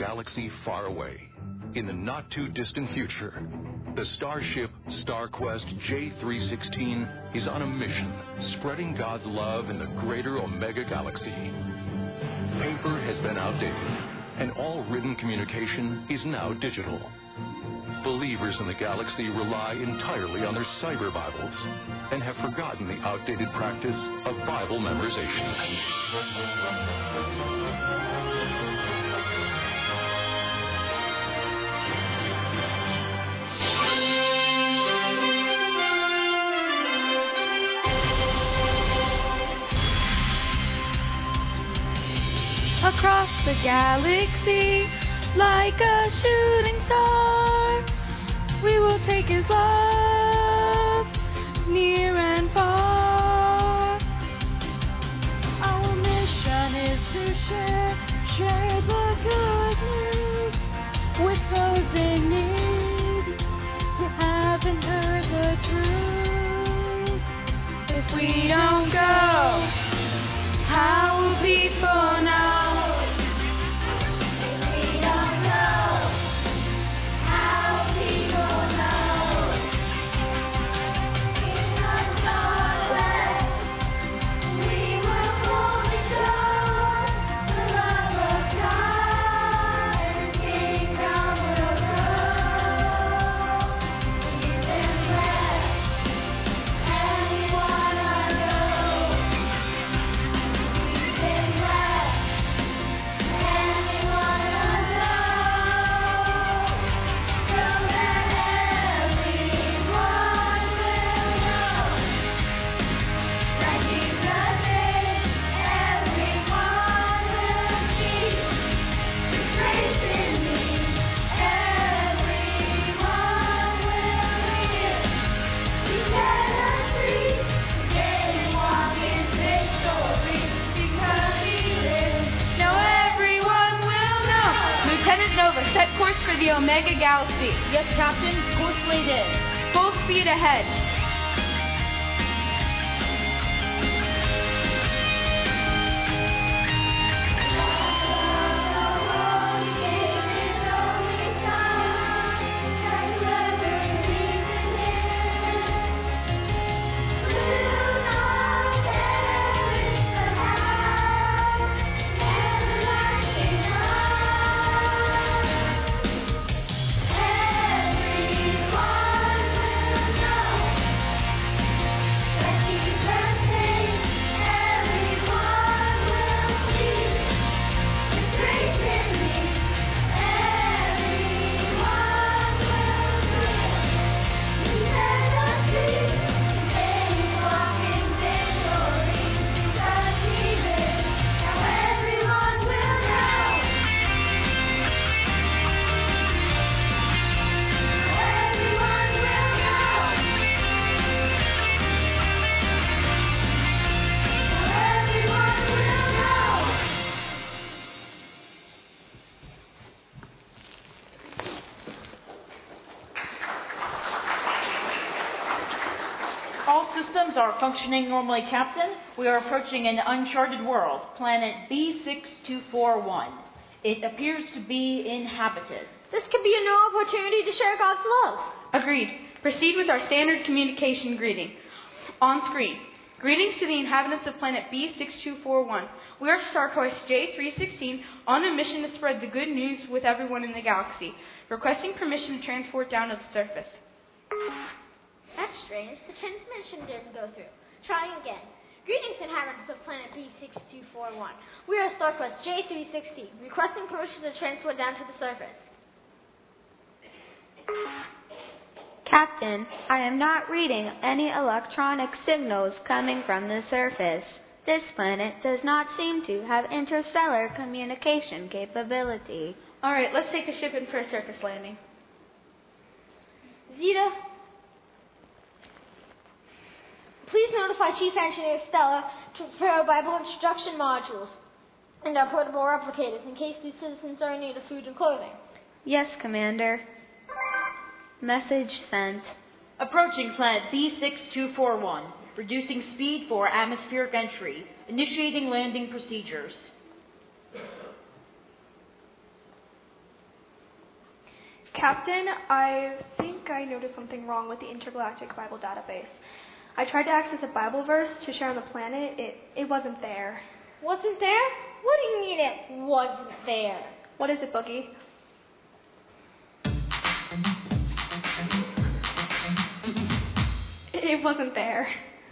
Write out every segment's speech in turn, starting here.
galaxy far away, in the not-too-distant future, the starship StarQuest J316 is on a mission, spreading God's love in the greater Omega Galaxy. Paper has been outdated, and all written communication is now digital. Believers in the galaxy rely entirely on their cyber Bibles and have forgotten the outdated practice of Bible memorization. Across the galaxy, like a shooting star, we will take His love near and far. Our mission is to share the good news with those in need who haven't heard the truth. If we don't go, how will people know? The Omega Galaxy. Yes, Captain. Course laid in. Full speed ahead. Systems are functioning normally, Captain. We are approaching an uncharted world, planet B6241. It appears to be inhabited. This could be a new opportunity to share God's love. Agreed. Proceed with our standard communication greeting. On screen. Greetings to the inhabitants of planet B6241. We are StarQuest J316 on a mission to spread the good news with everyone in the galaxy. Requesting permission to transport down to the surface. That's strange. The transmission didn't go through. Trying again. Greetings, inhabitants of planet B6241. We are StarQuest J316, requesting permission to transport down to the surface. Captain, I am not reading any electronic signals coming from the surface. This planet does not seem to have interstellar communication capability. All right, let's take the ship in for a surface landing. Zeta, please notify Chief Engineer Stella to prepare Bible instruction modules and our portable replicators in case these citizens are in need of food and clothing. Yes, Commander. Message sent. Approaching planet B6241. Reducing speed for atmospheric entry. Initiating landing procedures. Captain, I think I noticed something wrong with the Intergalactic Bible Database. I tried to access a Bible verse to share on the planet. It wasn't there. Wasn't there? What do you mean it wasn't there? What is it, Boogie? It wasn't there.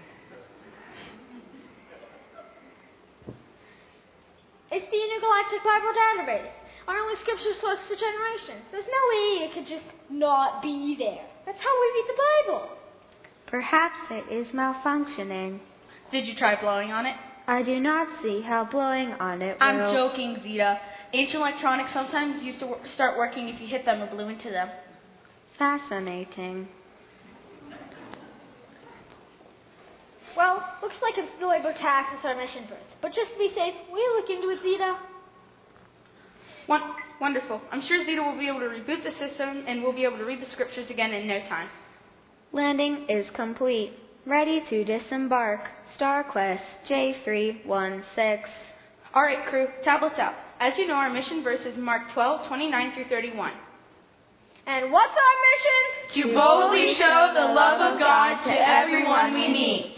It's the Intergalactic Bible Database. Our only scripture source for generations. There's no way it could just not be there. That's how we read the Bible. Perhaps it is malfunctioning. Did you try blowing on it? I do not see how blowing on it will... I'm joking, Zeta. Ancient electronics sometimes used to start working if you hit them or blew into them. Fascinating. Well, looks like it's delayed to access our mission first. But just to be safe, will you look into it, Zeta? Wonderful. I'm sure Zeta will be able to reboot the system and we'll be able to read the scriptures again in no time. Landing is complete. Ready to disembark. StarQuest J316. All right, crew, tablets out. As you know, our mission verse is Mark 12:29 through 31. And what's our mission? To boldly show the love of God to everyone we meet.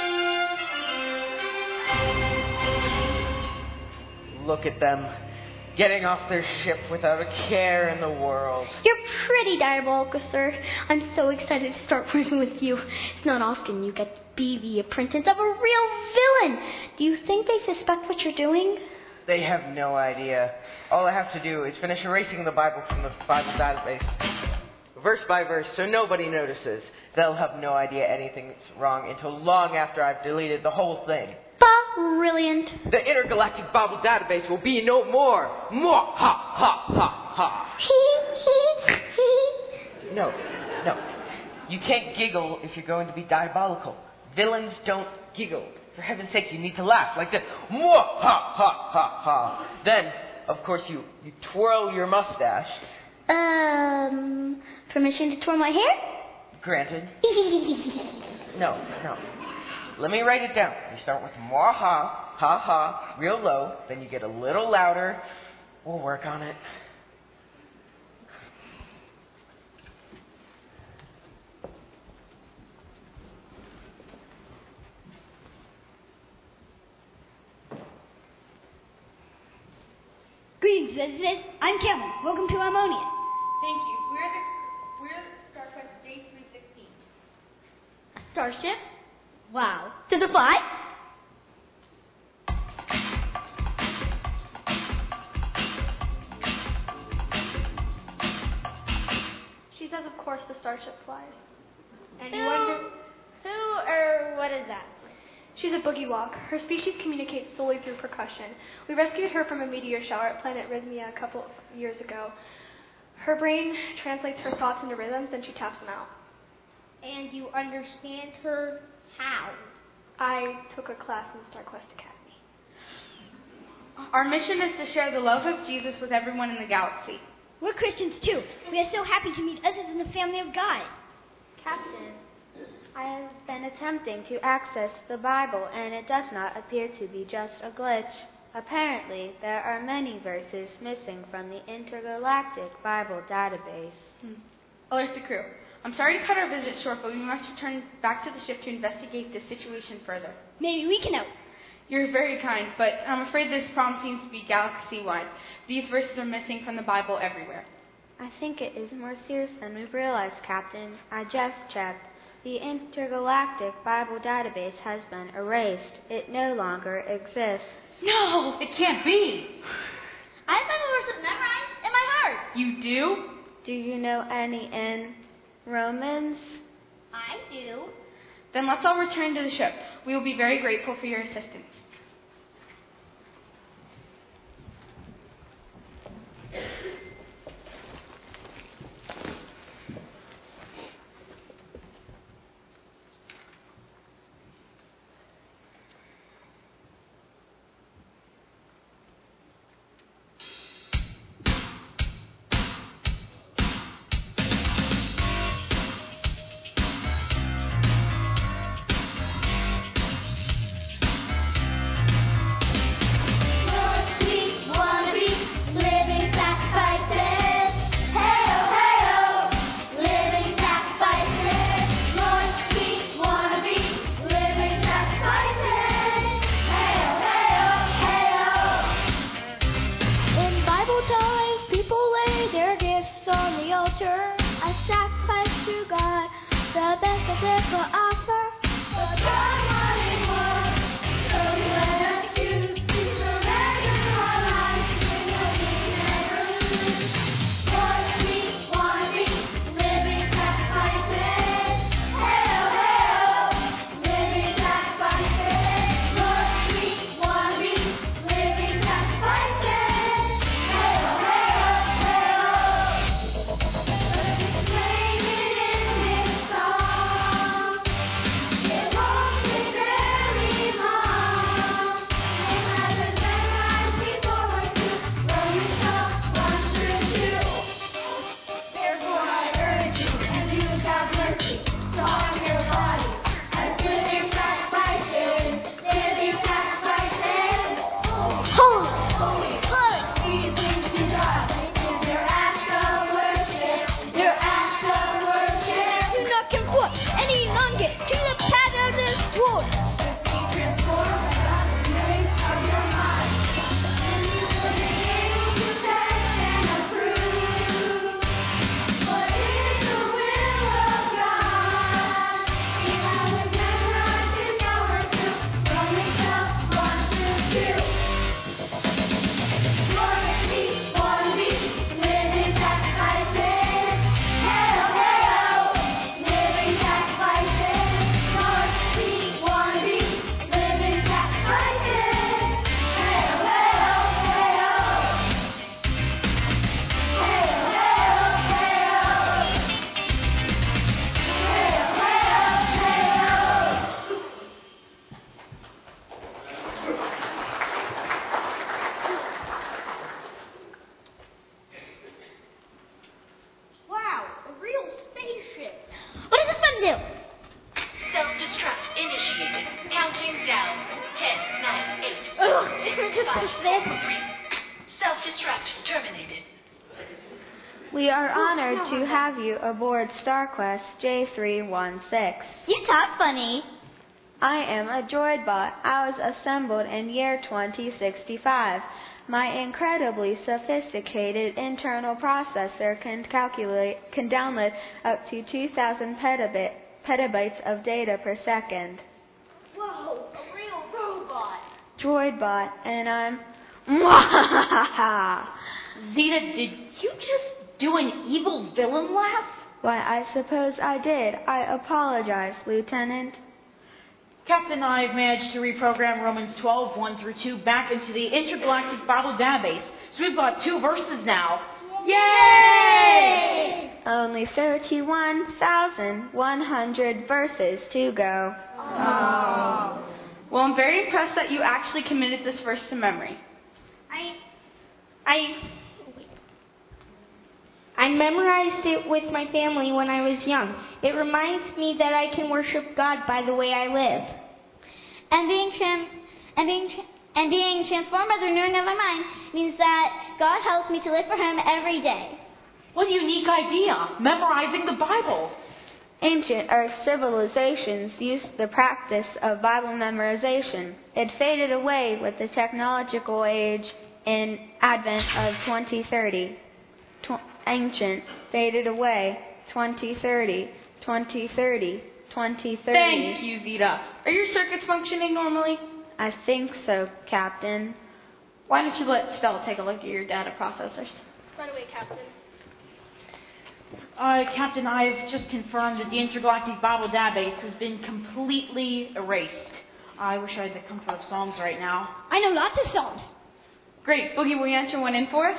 Look at them. getting off their ship without a care in the world. You're pretty diabolical, sir. I'm so excited to start working with you. It's not often you get to be the apprentice of a real villain. Do you think they suspect what you're doing? They have no idea. All I have to do is finish erasing the Bible from the Bible database, verse by verse, so nobody notices. They'll have no idea anything's wrong until long after I've deleted the whole thing. Brilliant. The intergalactic Bible database will be no more. More ha ha ha ha. No. You can't giggle if you're going to be diabolical. Villains don't giggle. For heaven's sake, you need to laugh like this. More ha ha ha ha. Then, of course, you twirl your mustache. Permission to twirl my hair? Granted. No. Let me write it down. You start with more ha ha, real low. Then you get a little louder. We'll work on it. Greetings, visitors. I'm Cameron. Welcome to Harmonian. Thank you. We're StarQuest J316. Starship? Wow. Does it fly? She says, of course, the starship flies. And you wonder, who or what is that? She's a boogie walk. Her species communicates solely through percussion. We rescued her from a meteor shower at Planet Rhythmia a couple years ago. Her brain translates her thoughts into rhythms, and she taps them out. And you understand her how? I took a class in the StarQuest Academy. Our mission is to share the love of Jesus with everyone in the galaxy. We're Christians too. We are so happy to meet others in the family of God. Captain, I have been attempting to access the Bible, and it does not appear to be just a glitch. Apparently, there are many verses missing from the intergalactic Bible database. Alert the crew. I'm sorry to cut our visit short, but we must return back to the ship to investigate this situation further. Maybe we can help. You're very kind, but I'm afraid this problem seems to be galaxy-wide. These verses are missing from the Bible everywhere. I think it is more serious than we've realized, Captain. I just checked. The intergalactic Bible database has been erased. It no longer exists. No, it can't be. I have Bible verses memorized in my heart. You do? Do you know any in Romans? I do. Then let's all return to the ship. We will be very grateful for your assistance. do? Self-destruct initiated. Counting down. 10, 9, 8. Ugh, just push this. 3. Self-destruct terminated. We are honored to have you aboard StarQuest J316. You talk funny. I am a droidbot. I was assembled in year 2065. My incredibly sophisticated internal processor can download up to 2,000 petabytes of data per second. Whoa, a real robot. Droidbot, and I'm... Zeta, did you just do an evil villain laugh? Why, I suppose I did. I apologize, Lieutenant. Captain and I have managed to reprogram Romans 12, 1 through 2 back into the Intergalactic Bible database. So we've got 2 verses now. Yay! Only 31,100 verses to go. Oh. Well, I'm very impressed that you actually committed this verse to memory. I memorized it with my family when I was young. It reminds me that I can worship God by the way I live. And being transformed by the renewing of my mind means that God helps me to live for Him every day. What a unique idea, memorizing the Bible. Ancient Earth civilizations used the practice of Bible memorization. It faded away with the technological age in advent of 2030. Ancient, faded away, 2030, 2030, 2030. Thank you, Zeta. Are your circuits functioning normally? I think so, Captain. Why don't you let Stella take a look at your data processors? Right away, Captain. Captain, I have just confirmed that the Intergalactic Bible database has been completely erased. I wish I had the comfort of Psalms right now. I know lots of songs. Great. Boogie, will you enter one in for us?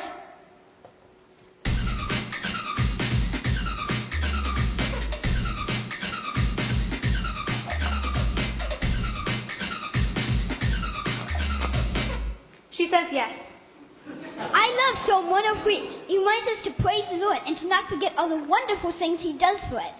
She says yes. I love Psalm 103. It reminds us to praise the Lord and to not forget all the wonderful things He does for us.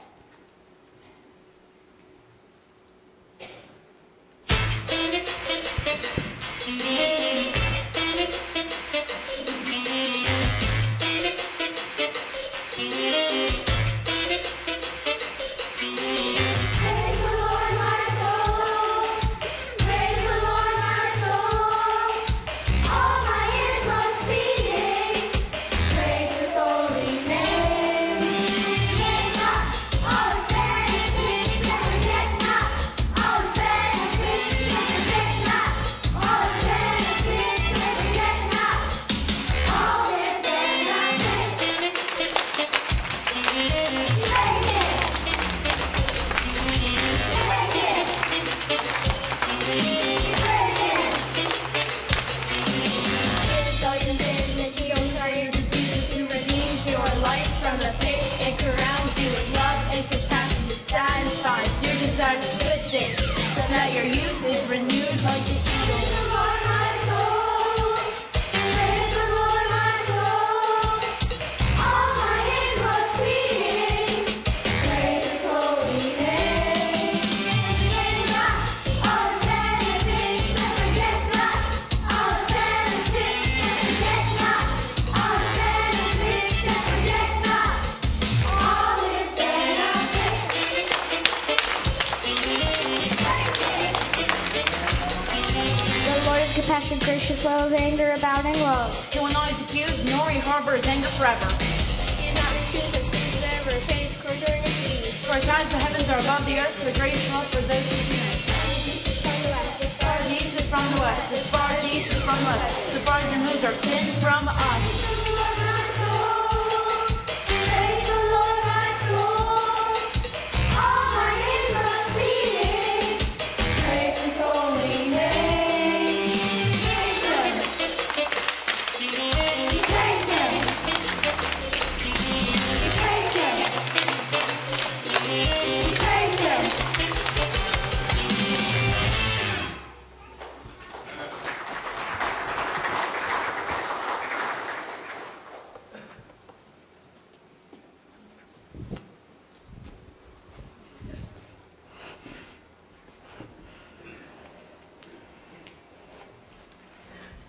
Compassion, gracious, slow of anger, abounding love. To an honest accused, nor he harbors anger forever. He is not refused as things ever, faith, closure, and peace. For as high as the heavens are above the earth, the greatest love for those who fear Him. As far as the east is from the west, as far as the east is from the west, as far as He removes our sins from us.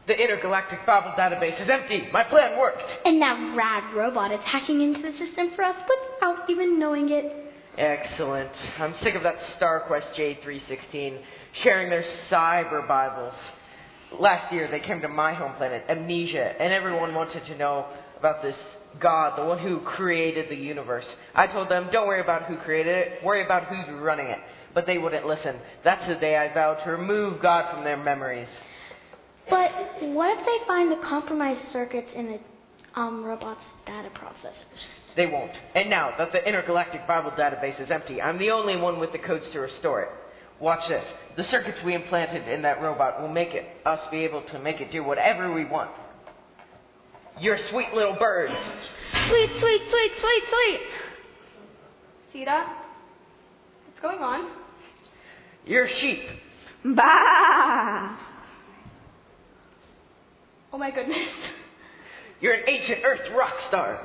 The intergalactic Bible database is empty. My plan worked. And that rad robot is hacking into the system for us without even knowing it. Excellent. I'm sick of that StarQuest J316 sharing their cyber Bibles. Last year they came to my home planet, Amnesia, and everyone wanted to know about this God, the one who created the universe. I told them, don't worry about who created it, worry about who's running it. But they wouldn't listen. That's the day I vowed to remove God from their memories. But what if they find the compromised circuits in the robot's data processors? They won't. And now that the intergalactic Bible database is empty, I'm the only one with the codes to restore it. Watch this. The circuits we implanted in that robot will make us be able to make it do whatever we want. You're sweet little birds. Sweet, sweet, sweet, sweet, sweet. Sita, what's going on? You're sheep. Bah! Oh my goodness. You're an ancient Earth rock star.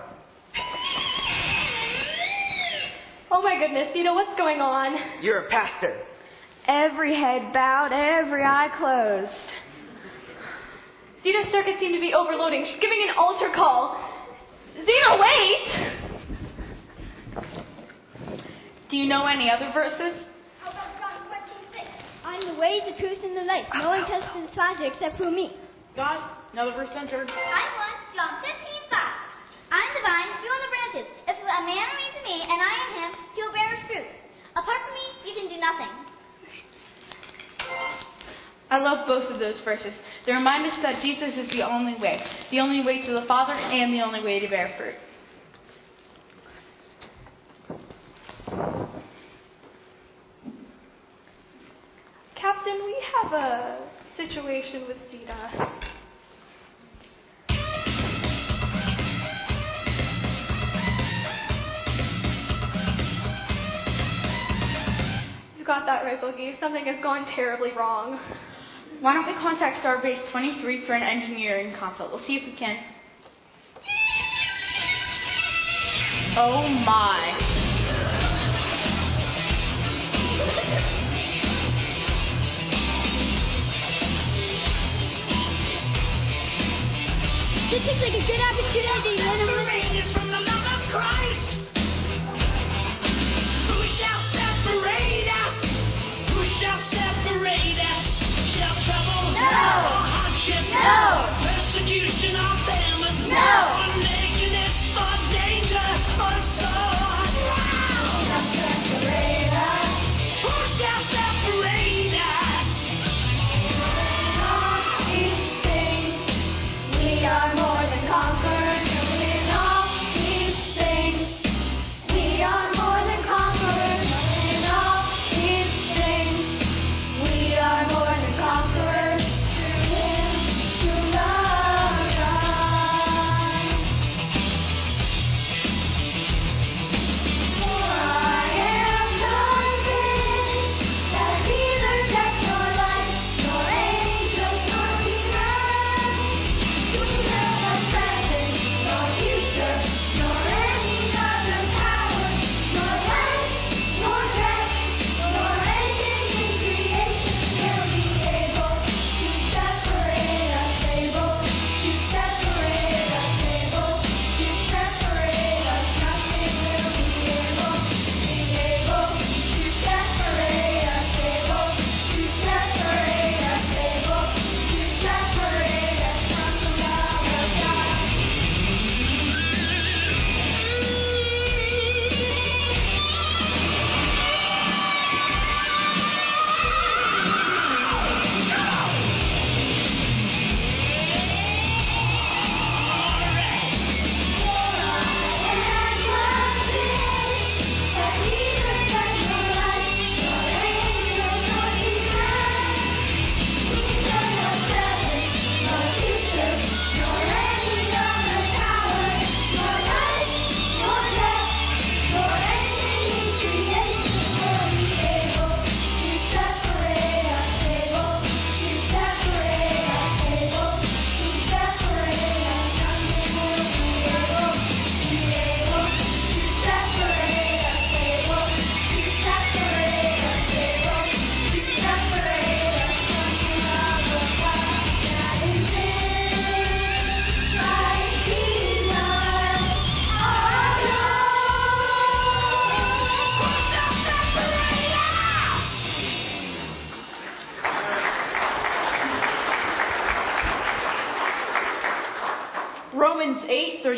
Oh my goodness, Sita, what's going on? You're a pastor. Every head bowed, every eye closed. Zeta's circuits seem to be overloading. She's giving an altar call. Zeta, wait! Do you know any other verses? How about John 14:6? I'm the way, the truth, and the life. No one touches this Father except through me. God, another verse entered. I want John 15:5. I'm the vine, you are the branches. If a man remains in me and I in him, he will bear his fruit. Apart from me, you can do nothing. I love both of those verses. They remind us that Jesus is the only way to the Father and the only way to bear fruit. Captain, we have a situation with Zeta. You got that right, Boogie. Something has gone terribly wrong. Why don't we contact Starbase 23 for an engineering consult? We'll see if we can. Oh my. This seems like a good opportunity, Lena. Separated from the love of Christ. Who shall separate us? Who shall separate us? Shall trouble? No. Or hardship? No. Persecution or famine? No. Or nakedness or danger or sword? Who shall separate us? Who shall separate us? We are more than conquerors.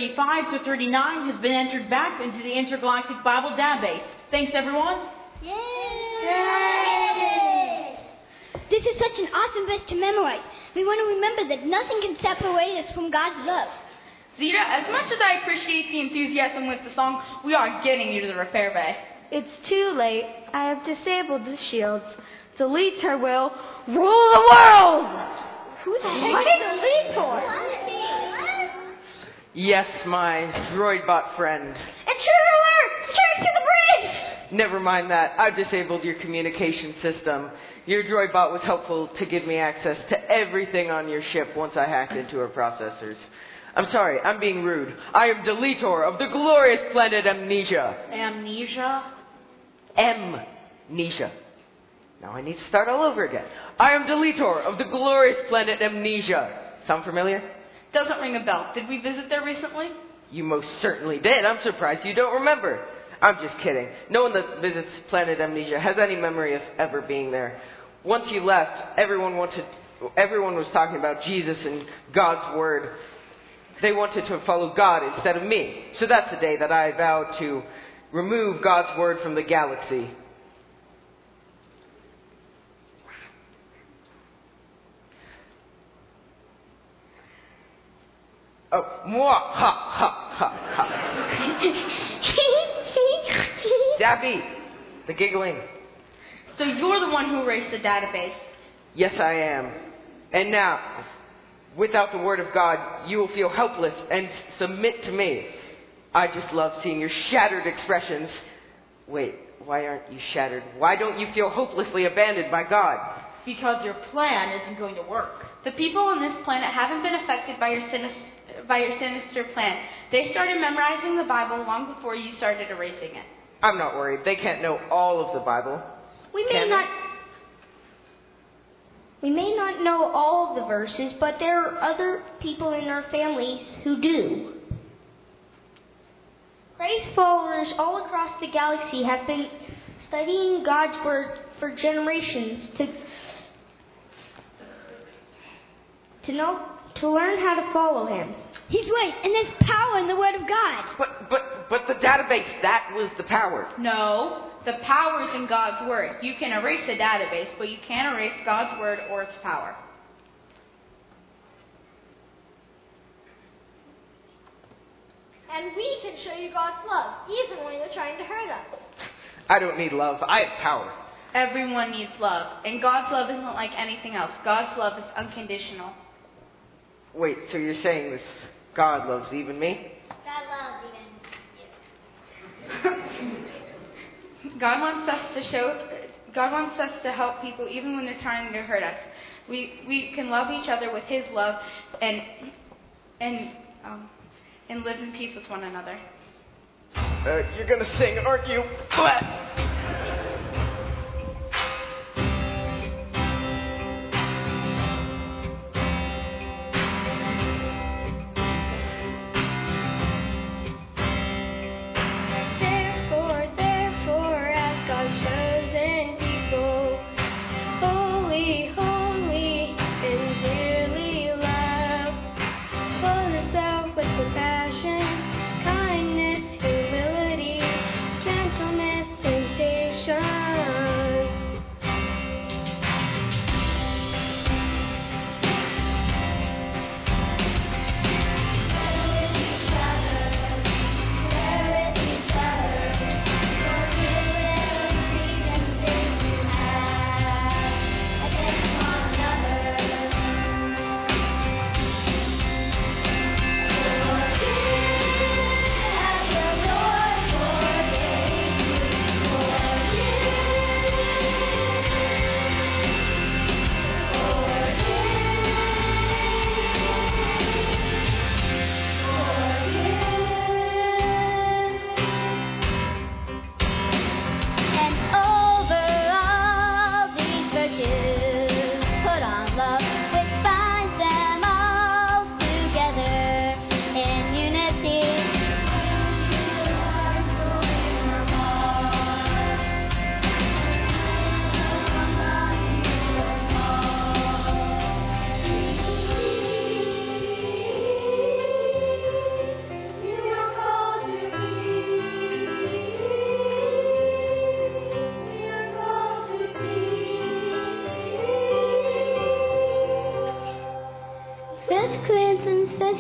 35 to 39 has been entered back into the Intergalactic Bible Database. Thanks, everyone. Yay! This is such an awesome verse to memorize. We want to remember that nothing can separate us from God's love. Zita, as much as I appreciate the enthusiasm with the song, we are getting you to the repair bay. It's too late. I have disabled the shields. Deletor will rule the world! Who the heck is Deletor? Yes, my droidbot friend. Intruder! Turn to the bridge! Never mind that. I've disabled your communication system. Your droidbot was helpful to give me access to everything on your ship once I hacked into her processors. I'm sorry, I'm being rude. I am Deletor of the glorious planet Amnesia. Amnesia? Amnesia. Now I need to start all over again. I am Deletor of the glorious planet Amnesia. Sound familiar? Doesn't ring a bell. Did we visit there recently? You most certainly did. I'm surprised you don't remember. I'm just kidding. No one that visits planet Amnesia has any memory of ever being there. Once you left, everyone was talking about Jesus and God's Word. They wanted to follow God instead of me. So that's the day that I vowed to remove God's Word from the galaxy. Oh, mwah, ha, ha, ha, ha. Daffy, the giggling. So you're the one who erased the database. Yes, I am. And now, without the Word of God, you will feel helpless and submit to me. I just love seeing your shattered expressions. Wait, why aren't you shattered? Why don't you feel hopelessly abandoned by God? Because your plan isn't going to work. The people on this planet haven't been affected by your sinister plan. They started memorizing the Bible long before you started erasing it. I'm not worried. They can't know all of the Bible. We may not know all of the verses, but there are other people in our families who do. Christ followers all across the galaxy have been studying God's Word for generations to learn how to follow Him. He's right, and there's power in the Word of God. But the database, that was the power. No, the power is in God's Word. You can erase the database, but you can't erase God's Word or its power. And we can show you God's love, even when you're trying to hurt us. I don't need love. I have power. Everyone needs love, and God's love isn't like anything else. God's love is unconditional. Wait, so you're saying this God loves even me? God loves even you. God wants us to help people even when they're trying to hurt us. We can love each other with His love and live in peace with one another. You're gonna sing, aren't you? Therefore, as God's chosen people, holy, and dearly loved, full of self with compassion, kindness, humility, gentleness, and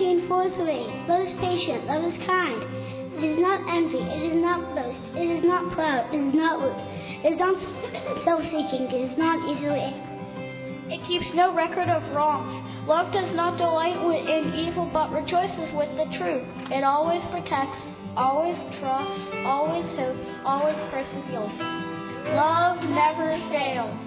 guilty and falls away. Love is patient, love is kind. It is not envy, it is not boast, it is not proud, it is not rude, it is not self-seeking, it is not easily angry. It keeps no record of wrongs. Love does not delight in evil, but rejoices with the truth. It always protects, always trusts, always hopes, always perseveres. Love never fails.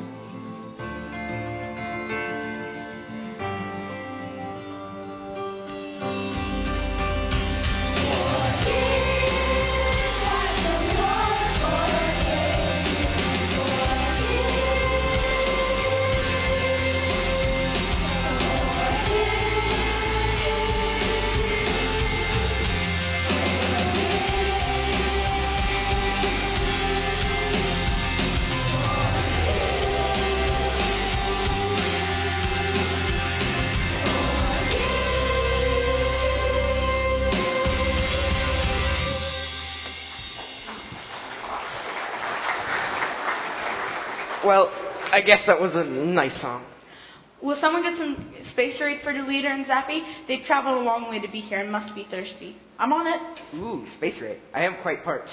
Well, I guess that was a nice song. Will someone get some space raid for Delita and Zappy? They've traveled a long way to be here and must be thirsty. I'm on it. Ooh, space raid. I am quite parched.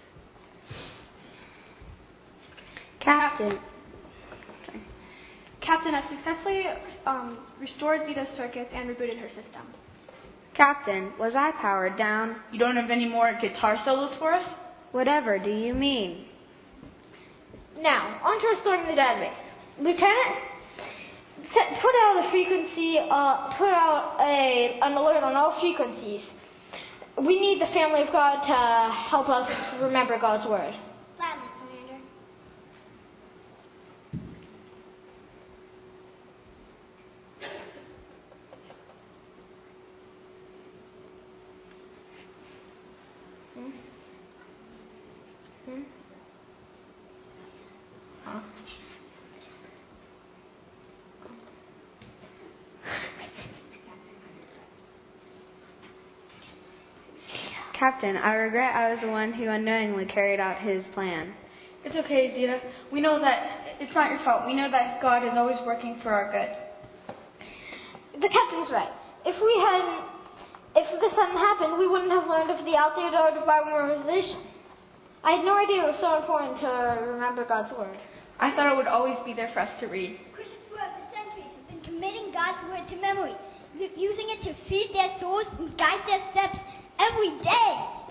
Captain, I've successfully restored Zeta's circuits and rebooted her system. Captain, was I powered down? You don't have any more guitar solos for us? Whatever do you mean? Now, on to restoring the database. Lieutenant, put out a frequency, an alert on all frequencies. We need the family of God to help us remember God's word. Gladly, Commander. Captain, I regret I was the one who unknowingly carried out his plan. It's okay, Zeta. We know that it's not your fault. We know that God is always working for our good. The captain's right. If this hadn't happened, we wouldn't have learned of the altitude art of Bible memorization. I had no idea it was so important to remember God's word. I thought it would always be there for us to read. Christians throughout the centuries have been committing God's word to memory, using it to feed their souls and guide their steps every day.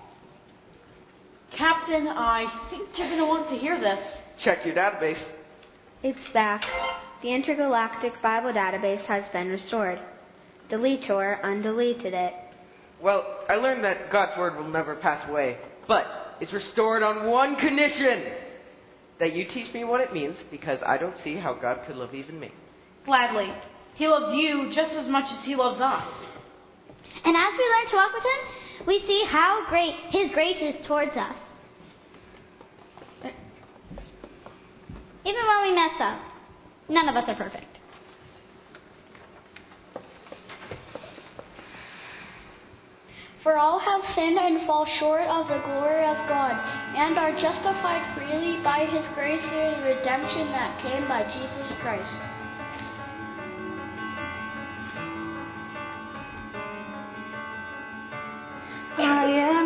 Captain, I think you're going to want to hear this. Check your database. It's back. The Intergalactic Bible Database has been restored. Deletor undeleted it. Well, I learned that God's word will never pass away, but it's restored on one condition. That you teach me what it means, because I don't see how God could love even me. Gladly. He loves you just as much as he loves us. And as we learn to walk with him, we see how great his grace is towards us. Even when we mess up, none of us are perfect. For all have sinned and fall short of the glory of God, and are justified freely by his grace through the redemption that came by Jesus Christ. I am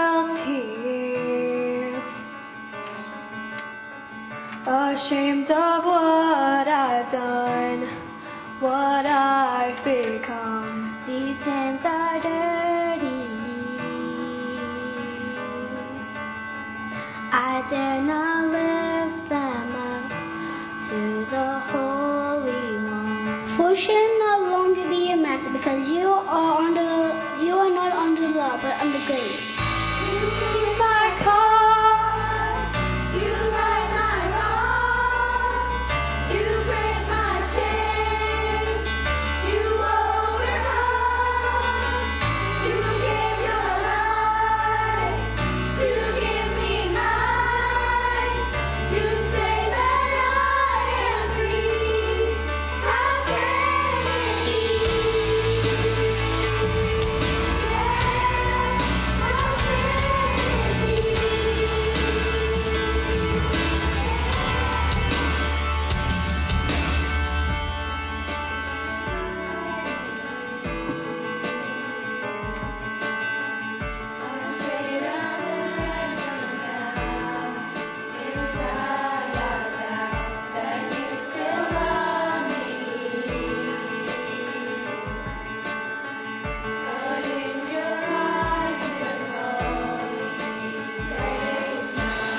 guilty, ashamed of what I've done, what I've become. These hands are dirty. I dare not lift them up to the Holy One. For you should no longer be your master, because you are not under law, but under grace. You plead my cause, you right my wrong, you break my chains, you overcome, you give your life, you give me mine, you say that I am free. How can it be?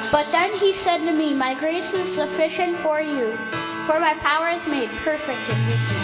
But then he said to me, my grace is sufficient for you, for my power is made perfect in weakness.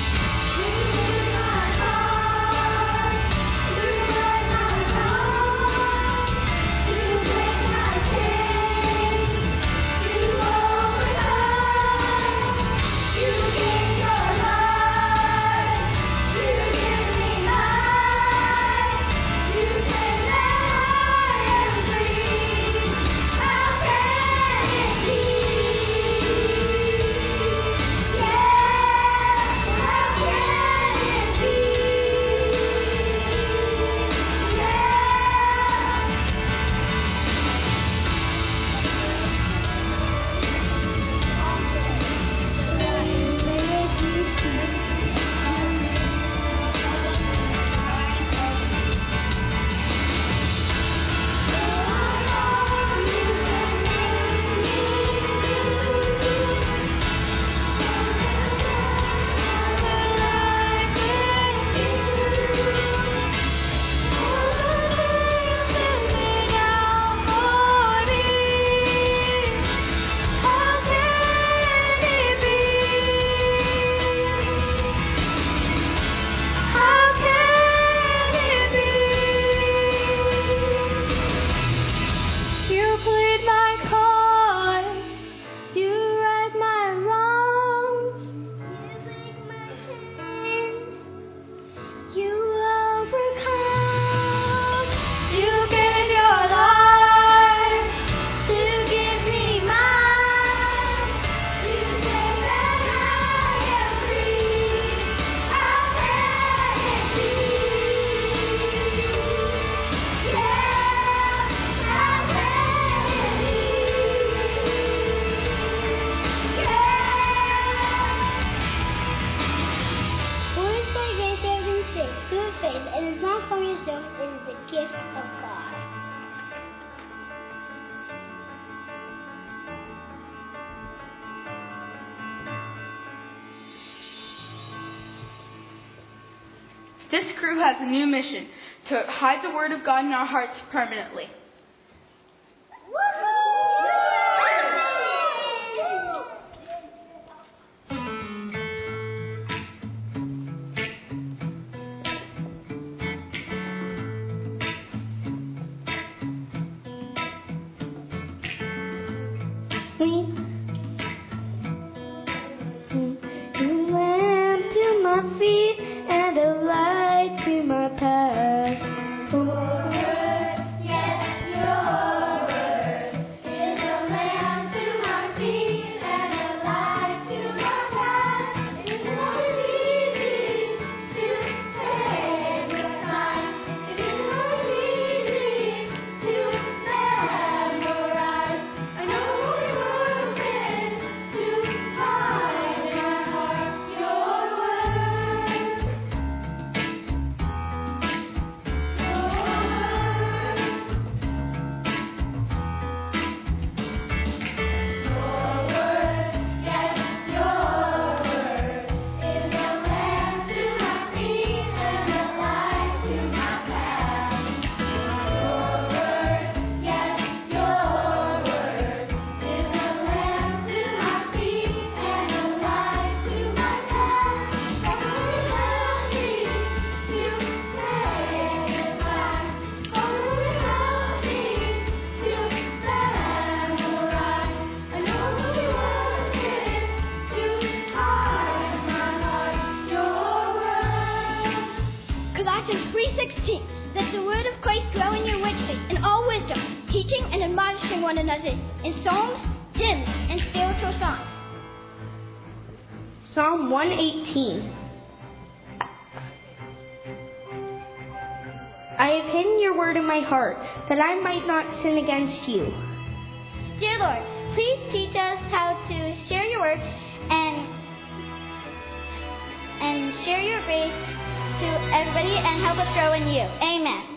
This crew has a new mission, to hide the Word of God in our hearts permanently. Colossians 3:16, that the word of Christ dwell in you richly, in all wisdom, teaching and admonishing one another in psalms, hymns, and spiritual songs. Psalm 118. I have hidden your word in my heart, that I might not sin against you. Dear Lord, please teach us how to share your word and share your grace to everybody and help us grow in you. Amen.